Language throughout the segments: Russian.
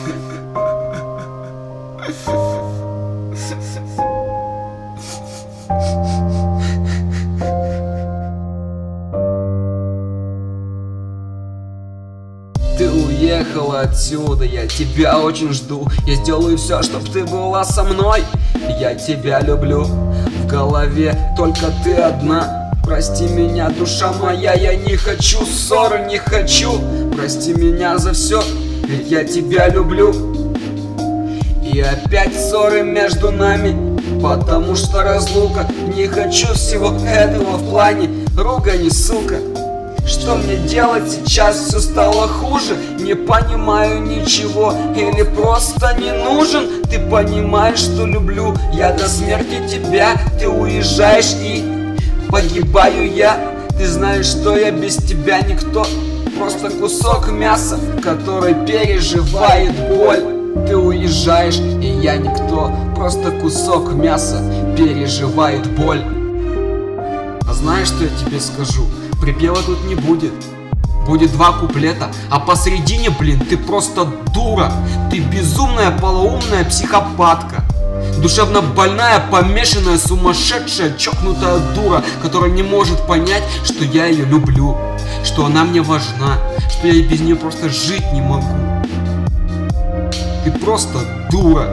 Ты уехала отсюда, я тебя очень жду. Я сделаю все, чтоб ты была со мной. Я тебя люблю, в голове только ты одна. Прости меня, душа моя, я не хочу ссоры, не хочу. Прости меня за все, ведь я тебя люблю. И опять ссоры между нами, потому что разлука. Не хочу всего этого в плане ругани, сука. Что мне делать сейчас? Все стало хуже. Не понимаю ничего. Или просто не нужен? Ты понимаешь, что люблю я до смерти тебя. Ты уезжаешь и погибаю я. Ты знаешь, что я без тебя никто. Просто кусок мяса, который переживает боль. Ты уезжаешь, и я никто. Просто кусок мяса переживает боль. А знаешь, что я тебе скажу? Припева тут не будет. Будет 2 куплета, а посередине, блин, ты просто дура. Ты безумная, полоумная психопатка. Душевно больная, помешанная, сумасшедшая, чокнутая дура, которая не может понять, что я ее люблю, что она мне важна, что я без нее просто жить не могу. Ты просто дура.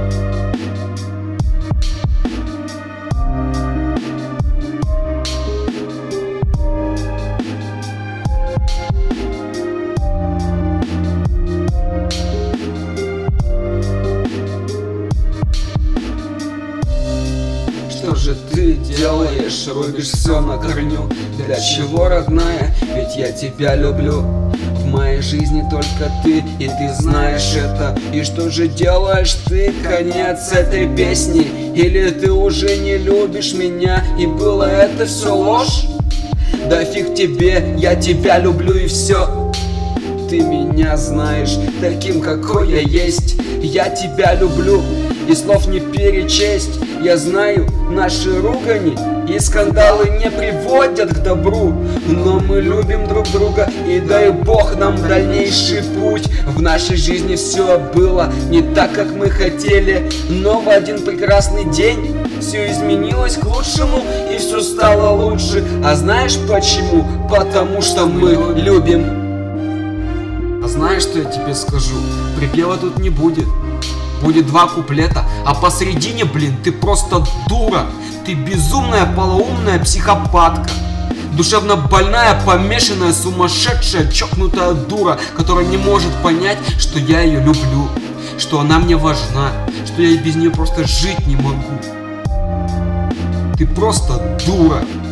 Что же ты делаешь? Рубишь все на корню. Для чего, родная? Ведь я тебя люблю. В моей жизни только ты, и ты знаешь это. И что же делаешь ты? Конец этой песни. Или ты уже не любишь меня, и было это все ложь? Да фиг тебе, я тебя люблю и все. Ты меня знаешь таким, какой я есть. Я тебя люблю, и слов не перечесть. Я знаю, наши ругани и скандалы не приводят к добру. Но мы любим друг друга, и дай Бог нам дальнейший путь. В нашей жизни все было не так, как мы хотели. Но в один прекрасный день все изменилось к лучшему, и все стало лучше. А знаешь почему? Потому что мы любим. А знаешь, что я тебе скажу? Припева тут не будет. Будет 2 куплета, а посередине, блин, ты просто дура. Ты безумная, полоумная психопатка. Душевно больная, помешанная, сумасшедшая, чокнутая дура, которая не может понять, что я ее люблю, что она мне важна, что я без нее просто жить не могу. Ты просто дура.